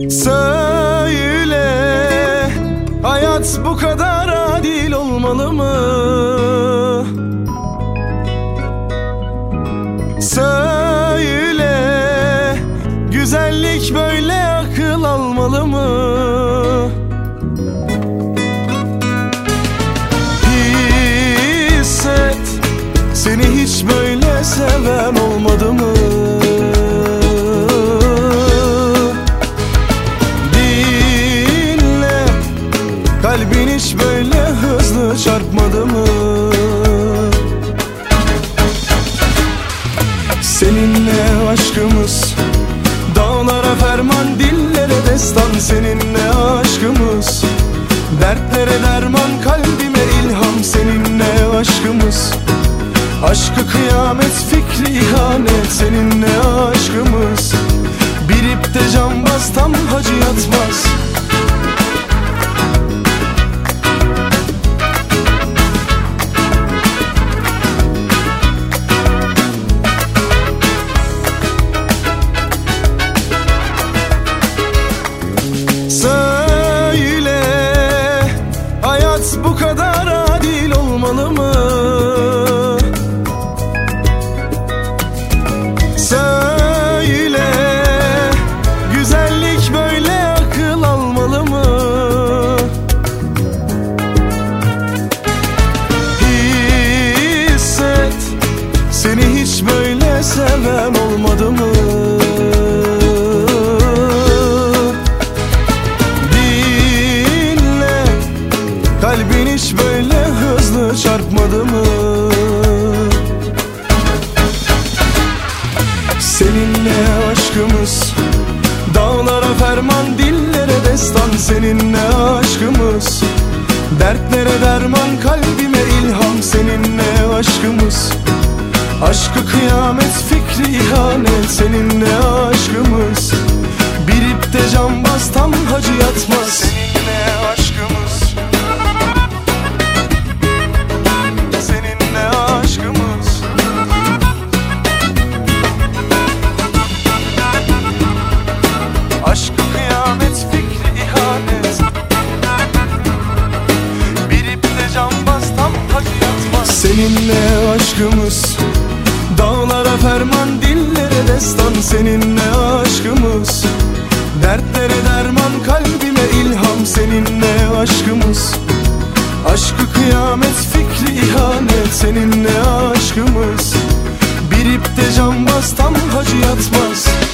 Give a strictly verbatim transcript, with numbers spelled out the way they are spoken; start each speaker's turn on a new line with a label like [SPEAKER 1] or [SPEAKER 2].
[SPEAKER 1] Söyle, hayat bu kadar adil olmalı mı? Söyle, güzellik böyle akıl almalı mı? Hisset, seni hiç böyle seven olmadı mı? Dinle, kalbin hiç böyle hızlı çarpmadı mı? Seninle aşkımız dağlara ferman, dillere destan. Seninle aşkımız dertlere derman, kalbime ilham. Seninle aşkımız aşkı kıyamet, fikri ihanet. Seninle aşkımız bir ipte cambaz, tam hacı yatmaz. Söyle, hayat bu kadar adil olmalı mı? Söyle, güzellik böyle akıl almalı mı? Hisset, seni hiç böyle seven olmadı mı? Kalbin hiç böyle hızlı çarpmadı mı? Seninle aşkımız dağlara ferman, dillere destan. Seninle aşkımız dertlere derman, kalbime ilham. Seninle aşkımız aşkı kıyamet, fikri ihanet. Seninle aşkımız bir ipte cambaz, tam hacı yatmaz. Seninle aşkımız aşkı kıyamet, fikri ihanet. Bir ipte cambaz, tam hacı yatmaz. Seninle aşkımız dağlara ferman, dillere destan. Seninle aşkımız dertlere derman, kalbime ilham. Seninle aşkımız aşkı kıyamet, fikri ihanet. Seninle aşkımız bir ipte cambaz, tam hacı yatmaz.